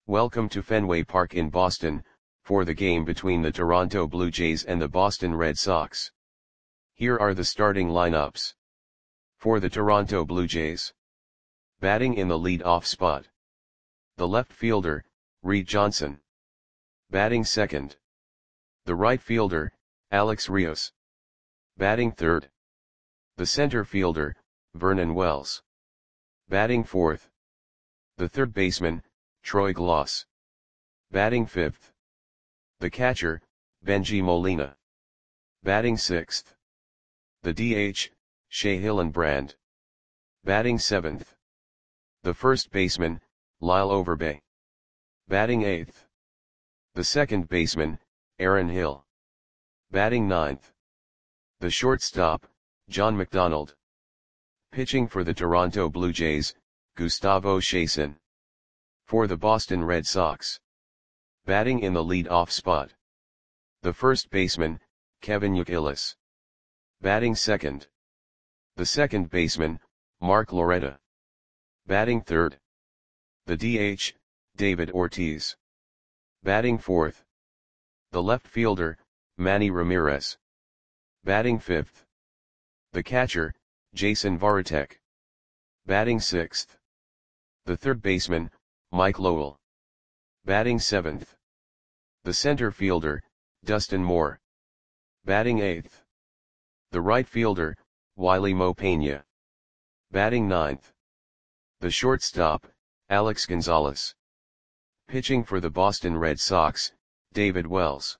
Welcome to Fenway Park in Boston, for the game between the Toronto Blue Jays and the Boston Red Sox. Here are the starting lineups. For the Toronto Blue Jays. Batting in the lead-off spot. The left fielder, Reed Johnson. Batting second. The right fielder, Alex Rios. Batting third. The center fielder, Vernon Wells. Batting fourth. The third baseman, Troy Glaus. Batting fifth. The catcher, Bengie Molina. Batting sixth. The DH, Shea Hillenbrand. Batting seventh. The first baseman, Lyle Overbay. Batting eighth. The second baseman, Aaron Hill. Batting ninth. The shortstop, John McDonald. Pitching for the Toronto Blue Jays, Gustavo Chacin. For the Boston Red Sox. Batting in the lead-off spot. The first baseman, Kevin Youkilis. Batting second. The second baseman, Mark Loretta. Batting third. The DH, David Ortiz. Batting fourth. The left fielder, Manny Ramirez. Batting fifth. The catcher, Jason Varitek. Batting sixth. The third baseman, Mike Lowell. Batting seventh. The center fielder, Dustin Moore. Batting eighth. The right fielder, Wiley Mo Peña. Batting ninth. The shortstop, Alex Gonzalez. Pitching for the Boston Red Sox, David Wells.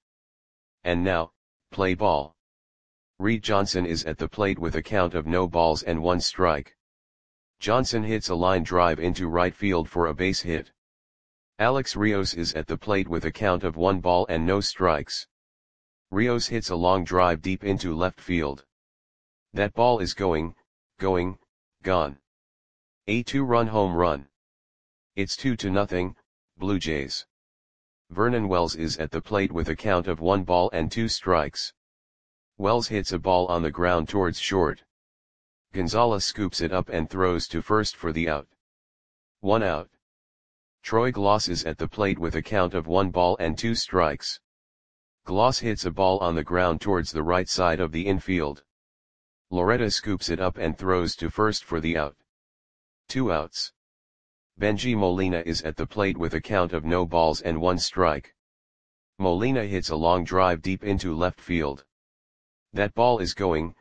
And now, play ball. Reed Johnson is at the plate with a count of no balls and 1 strike. Johnson hits a line drive into right field for a base hit. Alex Rios is at the plate with a count of 1 ball and no strikes. Rios hits a long drive deep into left field. That ball is gone. A 2-run home run. It's 2-0, Blue Jays. Vernon Wells is at the plate with a count of 1 ball and 2 strikes. Wells hits a ball on the ground towards short. Gonzalez scoops it up and throws to first for the out. 1 out. Troy Glaus is at the plate with a count of 1 ball and 2 strikes. Glaus hits a ball on the ground towards the right side of the infield. Loretta scoops it up and throws to first for the out. 2 outs. Bengie Molina is at the plate with a count of no balls and 1 strike. Molina hits a long drive deep into left field. That ball is gone.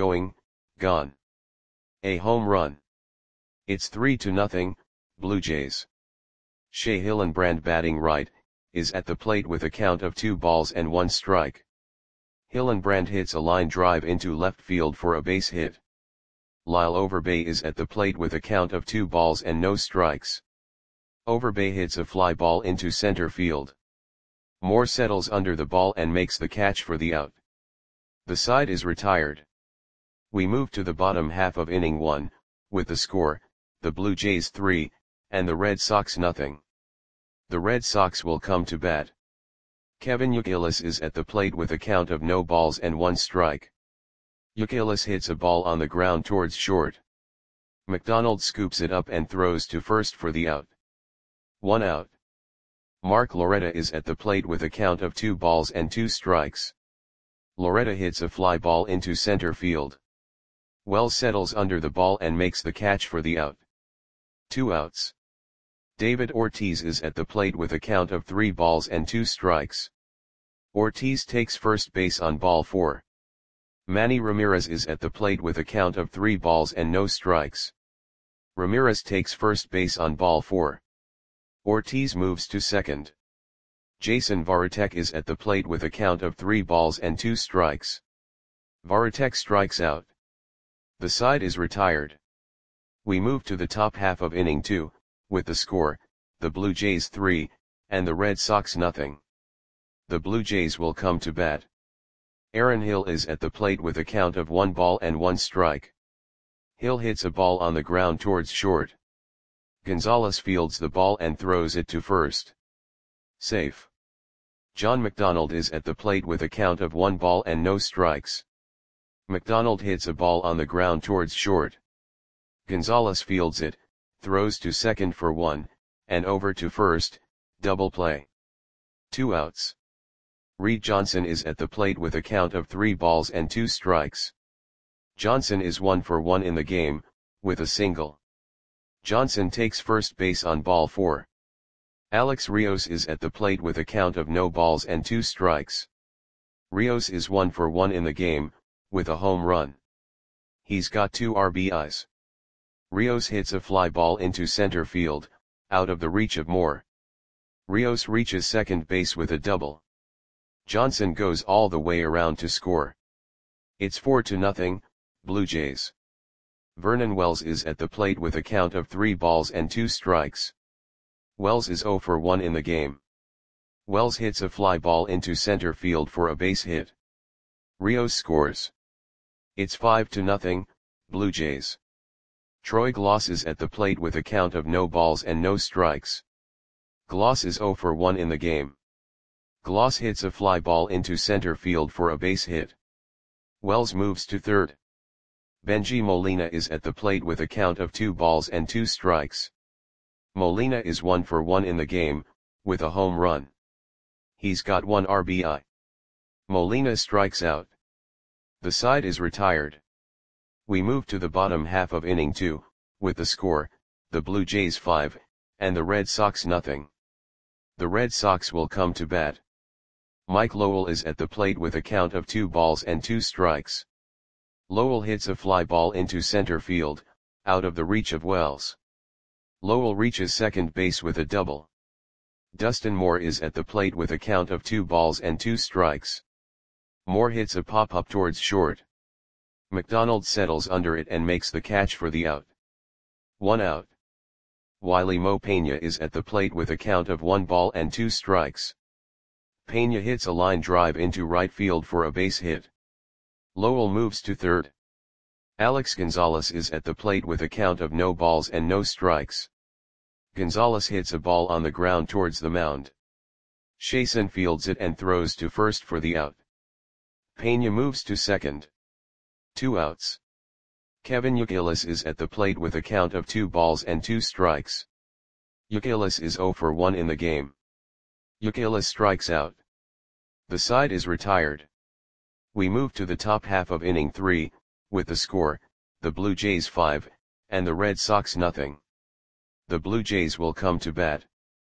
A home run. It's 3-0, Blue Jays. Shea Hillenbrand, batting right, is at the plate with a count of 2 balls and 1 strike. Hillenbrand hits a line drive into left field for a base hit. Lyle Overbay is at the plate with a count of 2 balls and no strikes. Overbay hits a fly ball into center field. Moore settles under the ball and makes the catch for the out. The side is retired. We move to the bottom half of inning 1, with the score, the Blue Jays 3, and the Red Sox 0. The Red Sox will come to bat. Kevin Youkilis is at the plate with a count of no balls and 1 strike. Youkilis hits a ball on the ground towards short. McDonald scoops it up and throws to first for the out. 1 out. Mark Loretta is at the plate with a count of 2 balls and 2 strikes. Loretta hits a fly ball into center field. Wells settles under the ball and makes the catch for the out. 2 outs. David Ortiz is at the plate with a count of 3 balls and 2 strikes. Ortiz takes first base on ball 4. Manny Ramirez is at the plate with a count of 3 balls and no strikes. Ramirez takes first base on ball 4. Ortiz moves to second. Jason Varitek is at the plate with a count of 3 balls and 2 strikes. Varitek strikes out. The side is retired. We move to the top half of inning 2, with the score, the Blue Jays 3, and the Red Sox 0. The Blue Jays will come to bat. Aaron Hill is at the plate with a count of 1 ball and 1 strike. Hill hits a ball on the ground towards short. Gonzalez fields the ball and throws it to first. Safe. John McDonald is at the plate with a count of 1 ball and no strikes. McDonald hits a ball on the ground towards short. Gonzalez fields it, throws to second for 1, and over to first, Double play. 2 outs. Reed Johnson is at the plate with a count of 3 balls and 2 strikes. Johnson is 1 for 1 in the game, with a single. Johnson takes first base on ball 4. Alex Rios is at the plate with a count of no balls and 2 strikes. Rios is 1 for 1 in the game, with a home run. He's got 2 RBIs. Rios hits a fly ball into center field, out of the reach of Moore. Rios reaches second base with a double. Johnson goes all the way around to score. It's 4-0, Blue Jays. Vernon Wells is at the plate with a count of 3 balls and 2 strikes. Wells is 0 for 1 in the game. Wells hits a fly ball into center field for a base hit. Rios scores. It's 5-0, Blue Jays. Troy Gloss is at the plate with a count of no balls and no strikes. Gloss is 0 for 1 in the game. Gloss hits a fly ball into center field for a base hit. Wells moves to third. Benji Molina is at the plate with a count of 2 balls and 2 strikes. Molina is 1 for 1 in the game, with a home run. He's got 1 RBI. Molina strikes out. The side is retired. We move to the bottom half of inning 2, with the score, the Blue Jays 5, and the Red Sox nothing. The Red Sox will come to bat. Mike Lowell is at the plate with a count of 2 balls and 2 strikes. Lowell hits a fly ball into center field, out of the reach of Wells. Lowell reaches second base with a double. Dustin Moore is at the plate with a count of 2 balls and 2 strikes. Moore hits a pop-up towards short. McDonald settles under it and makes the catch for the out. 1 out. Wiley Mo Peña is at the plate with a count of 1 ball and 2 strikes. Peña hits a line drive into right field for a base hit. Lowell moves to third. Alex Gonzalez is at the plate with a count of no balls and no strikes. Gonzalez hits a ball on the ground towards the mound. Chasen fields it and throws to first for the out. Peña moves to second. 2 outs. Kevin Youkilis is at the plate with a count of 2 balls and 2 strikes. Youkilis is 0 for 1 in the game. Youkilis strikes out. The side is retired. We move to the top half of inning 3, with the score, the Blue Jays 5, and the Red Sox nothing. The Blue Jays will come to bat.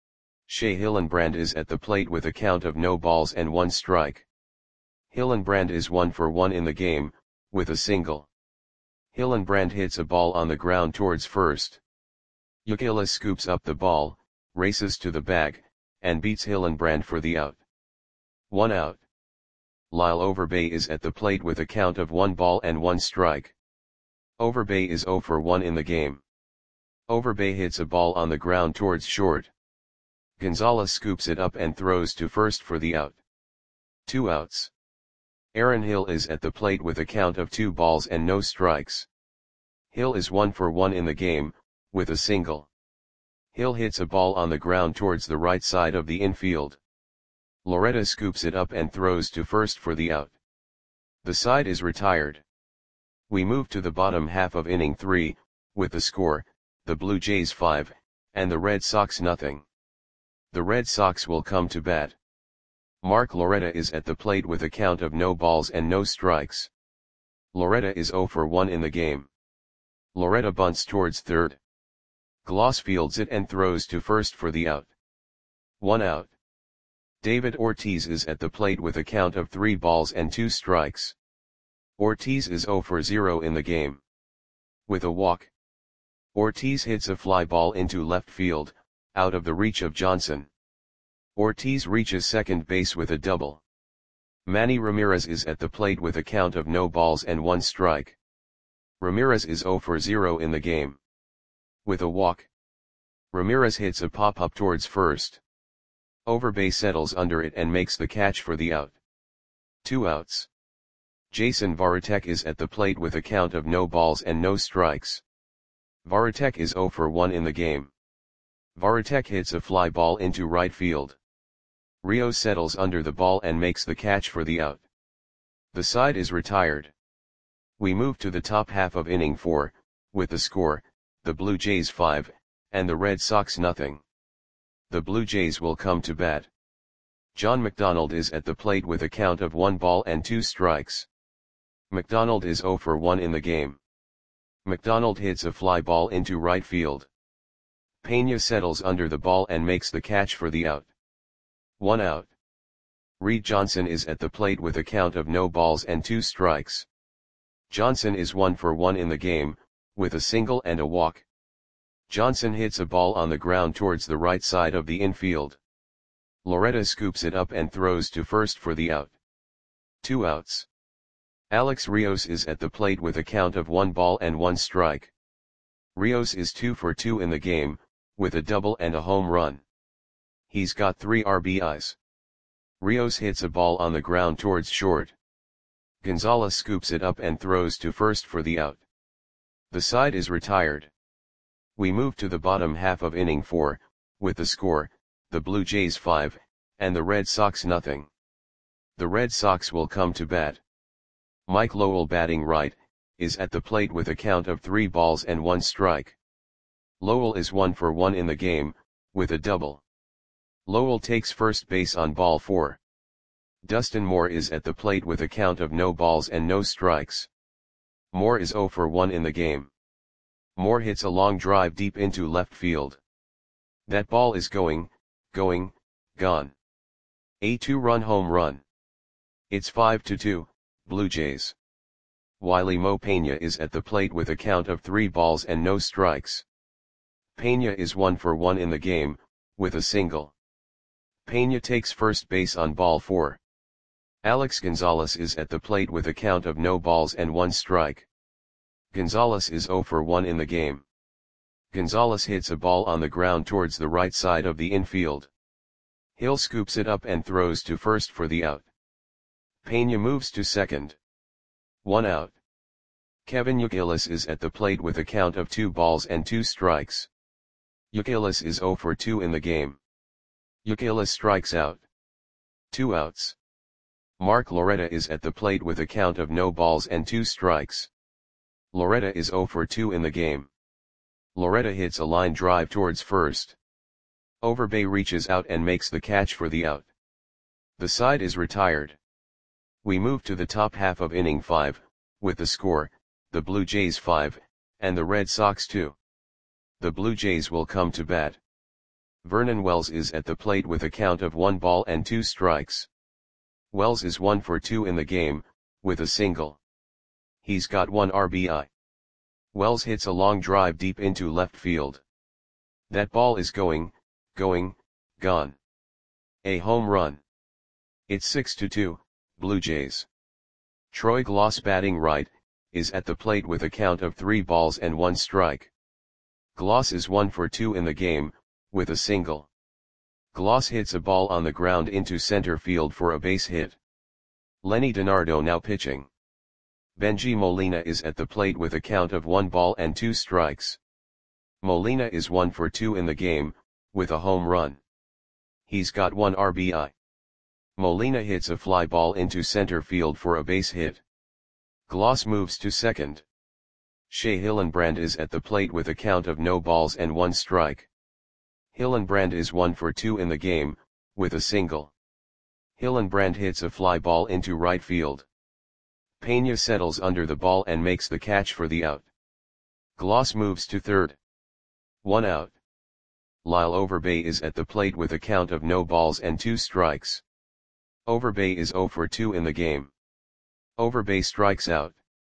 Shea Hillenbrand is at the plate with a count of no balls and 1 strike. Hillenbrand is 1 for 1 in the game, with a single. Hillenbrand hits a ball on the ground towards first. Youkilis scoops up the ball, races to the bag, and beats Hillenbrand for the out. 1 out. Lyle Overbay is at the plate with a count of 1 ball and 1 strike. Overbay is 0 for 1 in the game. Overbay hits a ball on the ground towards short. Gonzalez scoops it up and throws to first for the out. 2 outs. Aaron Hill is at the plate with a count of 2 balls and no strikes. Hill is 1 for 1 in the game, with a single. Hill hits a ball on the ground towards the right side of the infield. Loretta scoops it up and throws to first for the out. The side is retired. We move to the bottom half of inning 3, with the score, the Blue Jays 5, and the Red Sox nothing. The Red Sox will come to bat. Mark Loretta is at the plate with a count of no balls and no strikes. Loretta is 0 for 1 in the game. Loretta bunts towards third. Gloss fields it and throws to first for the out. 1 out. David Ortiz is at the plate with a count of 3 balls and 2 strikes. Ortiz is 0 for 0 in the game. With a walk. Ortiz hits a fly ball into left field, out of the reach of Johnson. Ortiz reaches second base with a double. Manny Ramirez is at the plate with a count of no balls and 1 strike. Ramirez is 0 for 0 in the game. With a walk. Ramirez hits a pop-up towards first. Overbay settles under it and makes the catch for the out. 2 outs. Jason Varitek is at the plate with a count of no balls and no strikes. Varitek is 0 for 1 in the game. Varitek hits a fly ball into right field. Rios settles under the ball and makes the catch for the out. The side is retired. We move to the top half of inning 4, with the score, the Blue Jays 5, and the Red Sox nothing. the Blue Jays will come to bat. John McDonald is at the plate with a count of 1 ball and 2 strikes. McDonald is 0 for 1 in the game. McDonald hits a fly ball into right field. Pena settles under the ball and makes the catch for the out. 1 out. Reed Johnson is at the plate with a count of no balls and 2 strikes. Johnson is 1 for 1 in the game, with a single and a walk. Johnson hits a ball on the ground towards the right side of the infield. Loretta scoops it up and throws to first for the out. 2 outs. Alex Rios is at the plate with a count of 1 ball and 1 strike. Rios is 2 for 2 in the game, with a double and a home run. He's got 3 RBIs. Rios hits a ball on the ground towards short. Gonzalez scoops it up and throws to first for the out. The side is retired. We move to the bottom half of inning 4, with the score, the Blue Jays 5, and the Red Sox nothing. The Red Sox will come to bat. Mike Lowell, batting right, is at the plate with a count of 3 balls and 1 strike. Lowell is 1 for 1 in the game, with a double. Lowell takes first base on ball 4. Dustin Moore is at the plate with a count of no balls and no strikes. Moore is 0 for 1 in the game. Moore hits a long drive deep into left field. That ball is gone. A 2-run home run. It's 5-2, Blue Jays. Wiley Mo Pena is at the plate with a count of 3 balls and no strikes. Pena is 1 for 1 in the game, with a single. Pena takes first base on ball 4. Alex Gonzalez is at the plate with a count of no balls and 1 strike. Gonzalez is 0 for 1 in the game. Gonzalez hits a ball on the ground towards the right side of the infield. Hill scoops it up and throws to first for the out. Pena moves to second. 1 out. Kevin Youkilis is at the plate with a count of 2 balls and 2 strikes. Youkilis is 0 for 2 in the game. Youkilis strikes out. 2 outs. Mark Loretta is at the plate with a count of no balls and 2 strikes. Loretta is 0 for 2 in the game. Loretta hits a line drive towards first. Overbay reaches out and makes the catch for the out. The side is retired. We move to the top half of inning 5, with the score, the Blue Jays 5, and the Red Sox 2. The Blue Jays will come to bat. Vernon Wells is at the plate with a count of 1 ball and 2 strikes. Wells is 1 for 2 in the game, with a single. He's got 1 RBI. Wells hits a long drive deep into left field. That ball is gone. A home run. It's 6-2, Blue Jays. Troy Gloss, batting right, is at the plate with a count of 3 balls and 1 strike. Gloss is 1 for 2 in the game, with a single. Gloss hits a ball on the ground into center field for a base hit. Lenny DiNardo now pitching. Benji Molina is at the plate with a count of 1 ball and 2 strikes. Molina is 1 for 2 in the game, with a home run. He's got 1 RBI. Molina hits a fly ball into center field for a base hit. Gloss moves to second. Shea Hillenbrand is at the plate with a count of no balls and 1 strike. Hillenbrand is 1 for 2 in the game, with a single. Hillenbrand hits a fly ball into right field. Pena settles under the ball and makes the catch for the out. Gloss moves to third. 1 out. Lyle Overbay is at the plate with a count of no balls and 2 strikes. Overbay is 0 for 2 in the game. Overbay strikes out.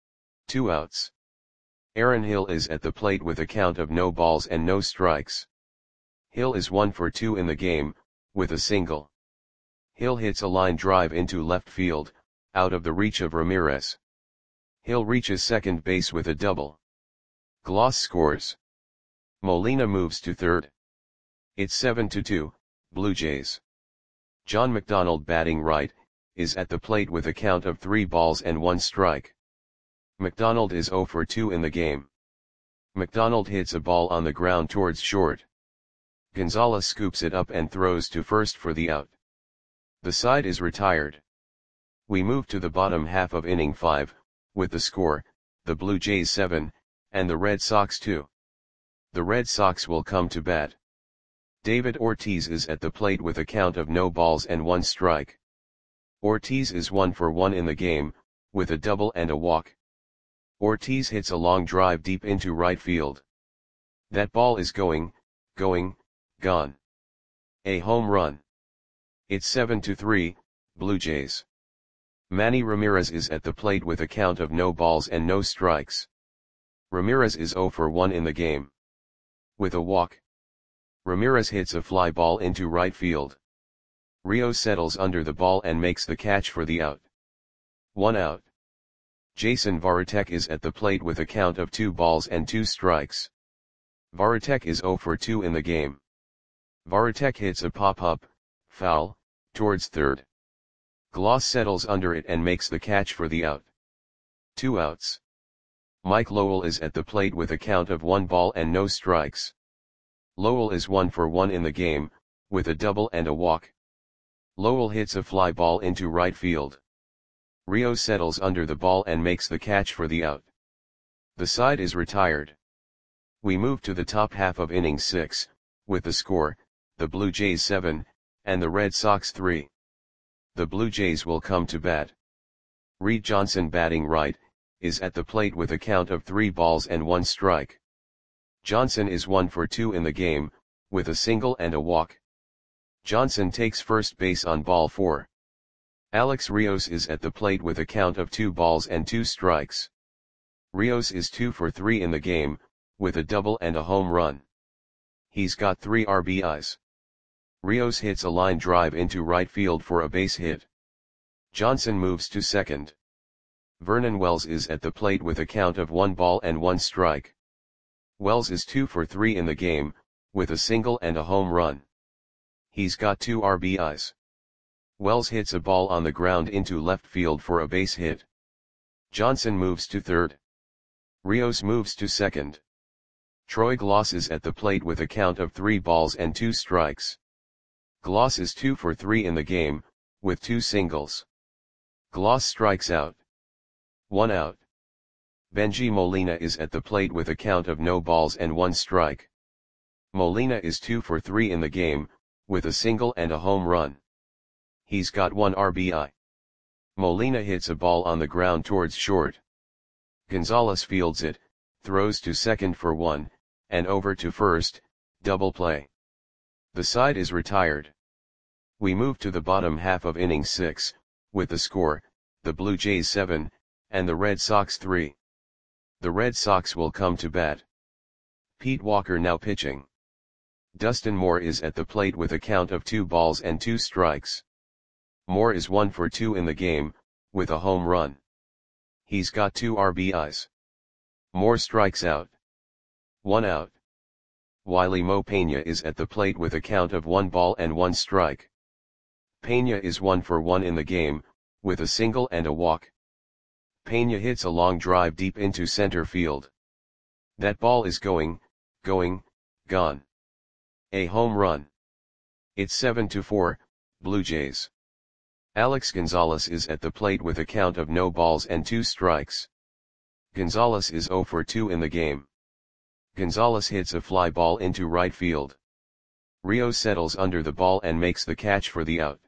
2 outs. Aaron Hill is at the plate with a count of no balls and no strikes. Hill is 1 for 2 in the game, with a single. Hill hits a line drive into left field, out of the reach of Ramirez. Hill reaches second base with a double. Gloss scores. Molina moves to third. It's 7-2, Blue Jays. John McDonald, batting right, is at the plate with a count of 3 balls and 1 strike. McDonald is 0 for 2 in the game. McDonald hits a ball on the ground towards short. Gonzalez scoops it up and throws to first for the out. The side is retired. We move to the bottom half of inning 5, with the score, the Blue Jays 7, and the Red Sox 2. The Red Sox will come to bat. David Ortiz is at the plate with a count of no balls and one strike. Ortiz is 1 for 1 in the game, with a double and a walk. Ortiz hits a long drive deep into right field. That ball is going, gone. A home run. It's 7-3, Blue Jays. Manny Ramirez is at the plate with a count of no balls and no strikes. Ramirez is 0 for 1 in the game. With a walk. Ramirez hits a fly ball into right field. Rios settles under the ball and makes the catch for the out. 1 out. Jason Varitek is at the plate with a count of 2 balls and 2 strikes. Varitek is 0 for 2 in the game. Varitek hits a pop-up, foul, towards third. Gloss settles under it and makes the catch for the out. 2 outs. Mike Lowell is at the plate with a count of 1 ball and no strikes. Lowell is 1 for 1 in the game, with a double and a walk. Lowell hits a fly ball into right field. Rios settles under the ball and makes the catch for the out. The side is retired. We move to the top half of inning 6, with the score, the Blue Jays 7, and the Red Sox 3. The Blue Jays will come to bat. Reed Johnson, batting right, is at the plate with a count of 3 balls and 1 strike. Johnson is 1 for 2 in the game, with a single and a walk. Johnson takes first base on ball 4. Alex Rios is at the plate with a count of 2 balls and 2 strikes. Rios is 2 for 3 in the game, with a double and a home run. He's got 3 RBIs. Rios hits a line drive into right field for a base hit. Johnson moves to second. Vernon Wells is at the plate with a count of 1 ball and 1 strike. Wells is 2 for 3 in the game, with a single and a home run. He's got 2 RBIs. Wells hits a ball on the ground into left field for a base hit. Johnson moves to third. Rios moves to second. Troy Gloss is at the plate with a count of 3 balls and 2 strikes. Gloss is 2 for 3 in the game, with 2 singles. Gloss strikes out. 1 out. Benji Molina is at the plate with a count of no balls and 1 strike. Molina is 2 for 3 in the game, with a single and a home run. He's got 1 RBI. Molina hits a ball on the ground towards short. Gonzalez fields it, throws to second for 1, and over to first, double play. The side is retired. We move to the bottom half of inning 6, with the score, the Blue Jays 7, and the Red Sox 3. The Red Sox will come to bat. Pete Walker now pitching. Dustin Moore is at the plate with a count of 2 balls and 2 strikes. Moore is 1 for 2 in the game, with a home run. He's got 2 RBIs. Moore strikes out. 1 out. Wiley Mo Pena is at the plate with a count of 1 ball and 1 strike. Pena is 1 for 1 in the game, with a single and a walk. Pena hits a long drive deep into center field. That ball is going, gone. A home run. It's 7-4, Blue Jays. Alex Gonzalez is at the plate with a count of no balls and 2 strikes. Gonzalez is 0 for 2 in the game. Gonzalez hits a fly ball into right field. Rios settles under the ball and makes the catch for the out.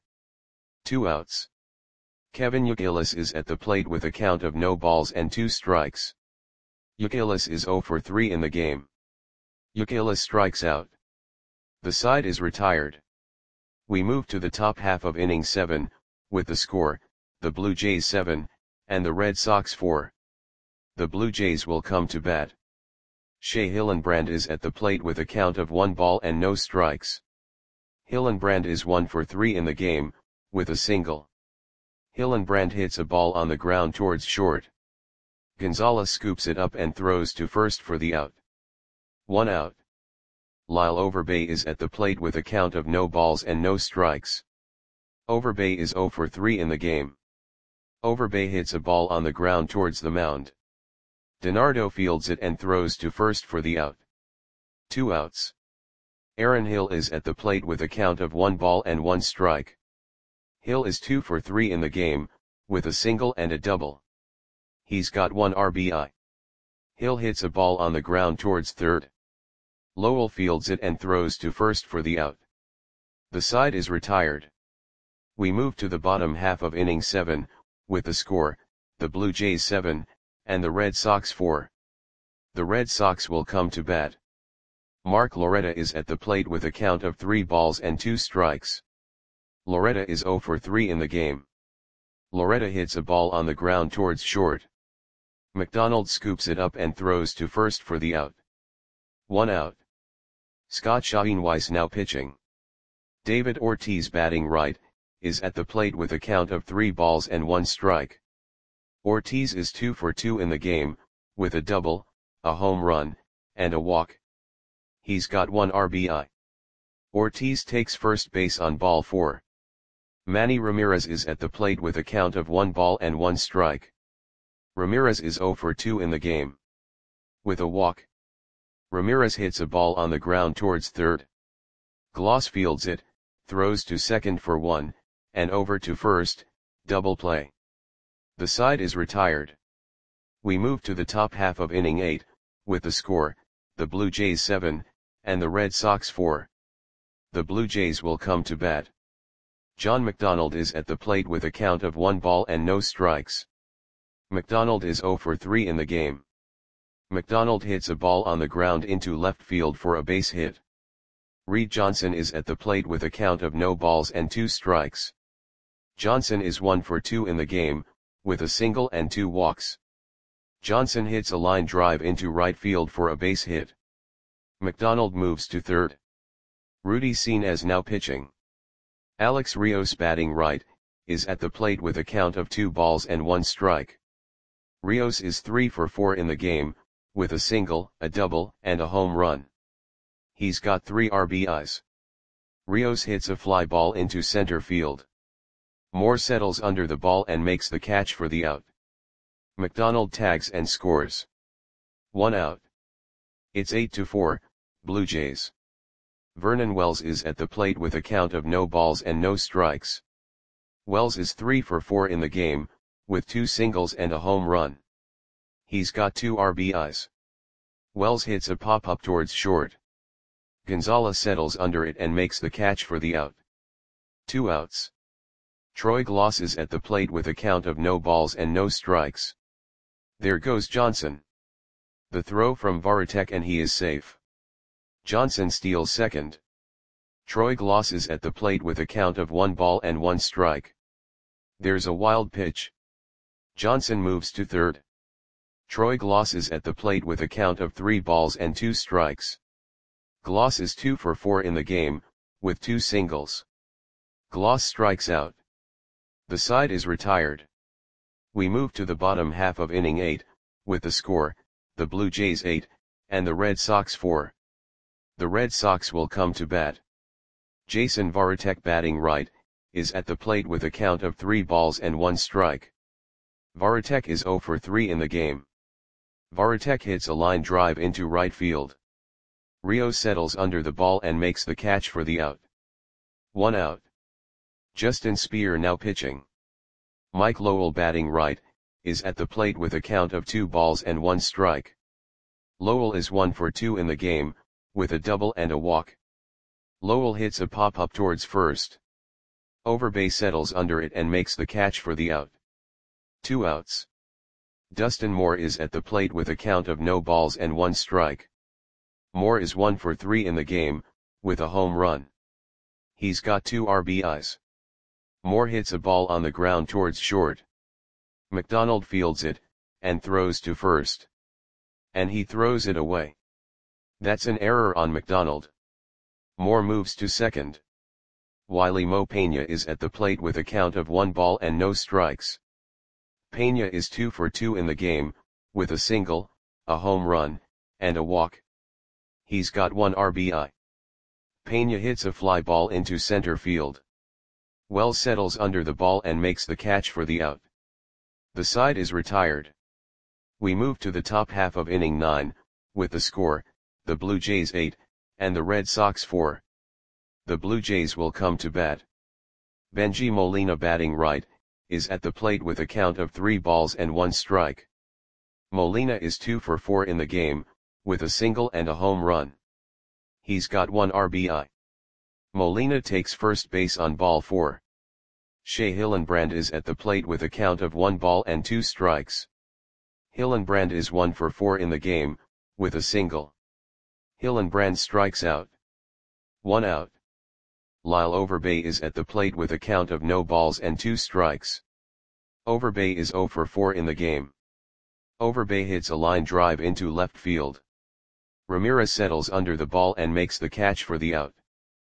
2 outs. Kevin Youkilis is at the plate with a count of no balls and 2 strikes. Youkilis is 0 for 3 in the game. Youkilis strikes out. The side is retired. We move to the top half of inning 7, with the score, the Blue Jays 7, and the Red Sox 4. The Blue Jays will come to bat. Shea Hillenbrand is at the plate with a count of 1 ball and no strikes. Hillenbrand is 1 for 3 in the game, with a single. Hillenbrand hits a ball on the ground towards short. Gonzalez scoops it up and throws to first for the out. 1 out. Lyle Overbay is at the plate with a count of no balls and no strikes. Overbay is 0 for 3 in the game. Overbay hits a ball on the ground towards the mound. DiNardo fields it and throws to first for the out. 2 outs. Aaron Hill is at the plate with a count of 1 ball and 1 strike. Hill is 2 for 3 in the game, with a single and a double. He's got 1 RBI. Hill hits a ball on the ground towards third. Lowell fields it and throws to first for the out. The side is retired. We move to the bottom half of inning 7, with the score, the Blue Jays 7, and the Red Sox 4. The Red Sox will come to bat. Mark Loretta is at the plate with a count of 3 balls and 2 strikes. Loretta is 0 for 3 in the game. Loretta hits a ball on the ground towards short. McDonald scoops it up and throws to first for the out. 1 out. Scott Schoenweiss now pitching. David Ortiz batting right, is at the plate with a count of 3 balls and 1 strike. Ortiz is 2 for 2 in the game, with a double, a home run, and a walk. He's got 1 RBI. Ortiz takes first base on ball 4. Manny Ramirez is at the plate with a count of 1 ball and 1 strike. Ramirez is 0 for 2 in the game. With a walk. Ramirez hits a ball on the ground towards third. Gloss fields it, throws to second for 1, and over to first, double play. The side is retired. We move to the top half of inning 8, with the score, the Blue Jays 7, and the Red Sox 4. The Blue Jays will come to bat. John McDonald is at the plate with a count of 1 ball and no strikes. McDonald is 0 for 3 in the game. McDonald hits a ball on the ground into left field for a base hit. Reed Johnson is at the plate with a count of no balls and 2 strikes. Johnson is 1 for 2 in the game, with a single and 2 walks. Johnson hits a line drive into right field for a base hit. McDonald moves to third. Rudy Senes now pitching. Alex Rios batting right, is at the plate with a count of 2 balls and 1 strike. Rios is 3 for 4 in the game, with a single, a double, and a home run. He's got 3 RBIs. Rios hits a fly ball into center field. Moore settles under the ball and makes the catch for the out. McDonald tags and scores. 1 out. It's 8-4, Blue Jays. Vernon Wells is at the plate with a count of no balls and no strikes. Wells is 3 for 4 in the game, with 2 singles and a home run. He's got 2 RBIs. Wells hits a pop-up towards short. Gonzalez settles under it and makes the catch for the out. 2 outs. Troy Gloss is at the plate with a count of no balls and no strikes. There goes Johnson. The throw from Varitek and he is safe. Johnson steals second. Troy Gloss is at the plate with a count of 1 ball and 1 strike. There's a wild pitch. Johnson moves to third. Troy Gloss is at the plate with a count of 3 balls and 2 strikes. Gloss is 2 for 4 in the game, with 2 singles. Gloss strikes out. The side is retired. We move to the bottom half of inning 8, with the score, the Blue Jays 8, and the Red Sox 4. The Red Sox will come to bat. Jason Varitek batting right, is at the plate with a count of 3 balls and 1 strike. Varitek is 0 for 3 in the game. Varitek hits a line drive into right field. Rios settles under the ball and makes the catch for the out. 1 out. Justin Speer now pitching. Mike Lowell batting right, is at the plate with a count of 2 balls and 1 strike. Lowell is 1 for 2 in the game, with a double and a walk. Lowell hits a pop-up towards first. Overbay settles under it and makes the catch for the out. 2 outs. Dustin Moore is at the plate with a count of no balls and 1 strike. Moore is 1 for 3 in the game, with a home run. He's got 2 RBIs. Moore hits a ball on the ground towards short. McDonald fields it, and throws to first. And he throws it away. That's an error on McDonald. Moore moves to second. Wiley Mo Peña is at the plate with a count of 1 ball and no strikes. Peña is 2 for 2 in the game, with a single, a home run, and a walk. He's got 1 RBI. Peña hits a fly ball into center field. Wells settles under the ball and makes the catch for the out. The side is retired. We move to the top half of inning 9, with the score, the Blue Jays 8, and the Red Sox 4. The Blue Jays will come to bat. Benji Molina batting right, is at the plate with a count of 3 balls and 1 strike. Molina is 2 for 4 in the game, with a single and a home run. He's got 1 RBI. Molina takes first base on ball 4. Shea Hillenbrand is at the plate with a count of 1 ball and 2 strikes. Hillenbrand is 1 for 4 in the game, with a single. Hillenbrand strikes out. 1 out. Lyle Overbay is at the plate with a count of no balls and 2 strikes. Overbay is 0 for 4 in the game. Overbay hits a line drive into left field. Ramirez settles under the ball and makes the catch for the out.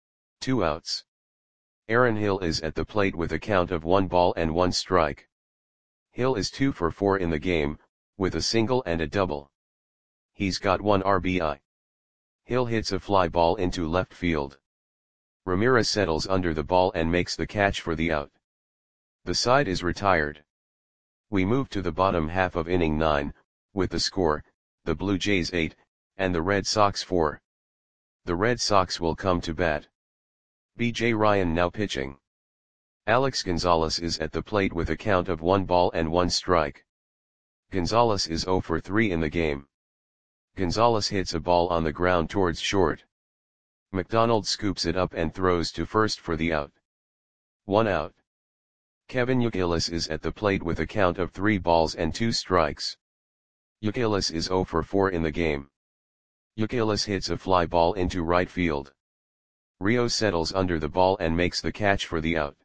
2 outs. Aaron Hill is at the plate with a count of 1 ball and 1 strike. Hill is 2 for 4 in the game, with a single and a double. He's got 1 RBI. Hill hits a fly ball into left field. Ramirez settles under the ball and makes the catch for the out. The side is retired. We move to the bottom half of inning 9, with the score, the Blue Jays 8, and the Red Sox 4. The Red Sox will come to bat. B.J. Ryan now pitching. Alex Gonzalez is at the plate with a count of 1 ball and 1 strike. Gonzalez is 0 for 3 in the game. Gonzalez hits a ball on the ground towards short. McDonald scoops it up and throws to first for the out. 1 out. Kevin Youkilis is at the plate with a count of 3 balls and 2 strikes. Youkilis is 0 for 4 in the game. Youkilis hits a fly ball into right field. Rios settles under the ball and makes the catch for the out.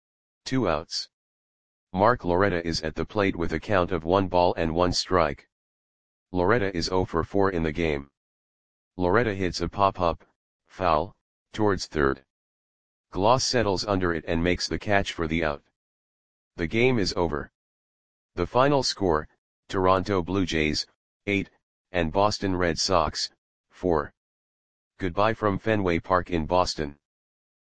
2 outs. Mark Loretta is at the plate with a count of 1 ball and 1 strike. Loretta is 0 for 4 in the game. Loretta hits a pop-up, foul, towards third. Gloss settles under it and makes the catch for the out. The game is over. The final score, Toronto Blue Jays, 8, and Boston Red Sox, 4. Goodbye from Fenway Park in Boston.